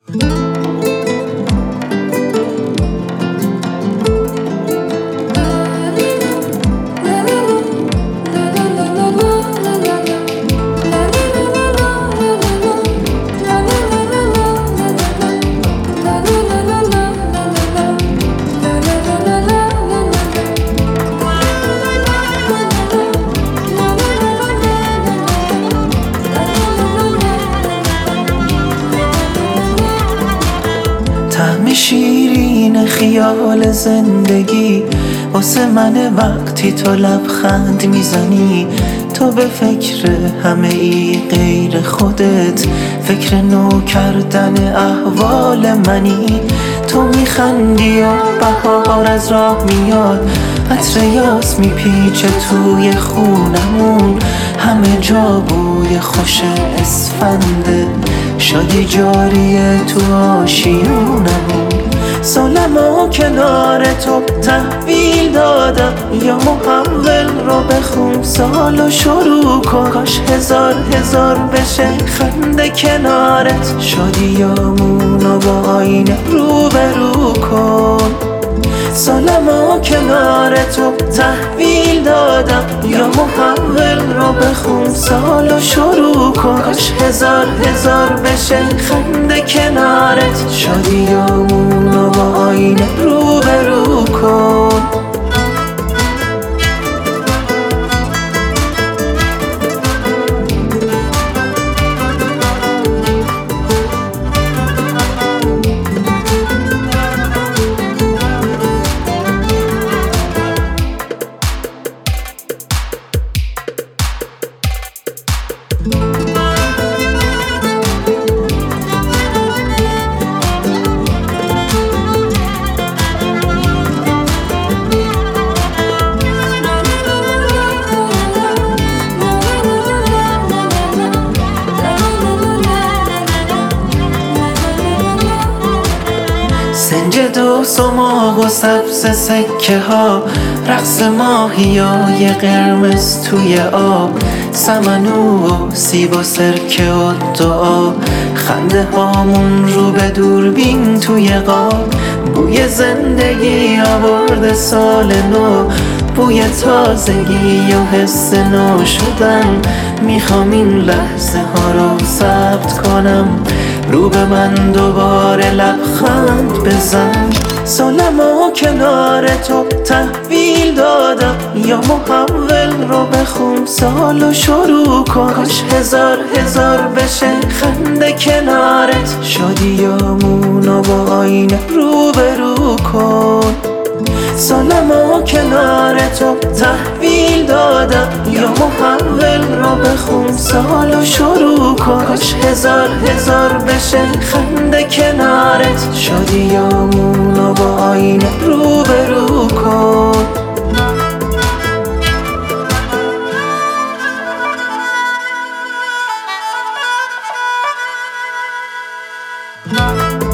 طعم شیرین خیال زندگی واسه من وقتی تو لبخند میزنی. تو به فکر همه ای غیر خودت، فکر نو کردن احوال منی. تو میخندی و بهار از راه میاد، عطر یاس میپیچه توی خونمون، همه جا بوی خوش اسفنده، شادی جاریه تو آشیونمون. سالمو کنار تو تحویل دادم، یا محول رو بخون سالو شروع کن. کاش هزار هزار بشه خنده کنارت، شادیامونو با آینه روبرو کن. سالمو کنار تو تحویل دادم، یا محول رو بخون سالو شروع کن. کاش هزار هزار بشه خنده کنارت، شادیامونو با آینه روبرو کن. سنجد و سماق و سبز سکه ها، رقص ماهیای قرمز توی آب، سمنو و سیب و سرکه و دعا، خنده هامون رو به دوربین توی قاب. بوی زندگی آورده سال نو، بوی تازگی و حس نو شدن. میخوام این لحظه ها رو ثبت کنم، رو به من دوباره لبخند بزن. سالمو کنار تو تحویل دادم، یا محول رو بخون سالو شروع کن. کاش هزار هزار بشه خنده کنارت، شادیامونو با آینه روبرو کن. سالمو کنار تو تحویل دادم، یا محول رو بخون سالو شروع کن. کاش هزار هزار بشه خنده کنارت، شادیامونو با آینه روبرو کن.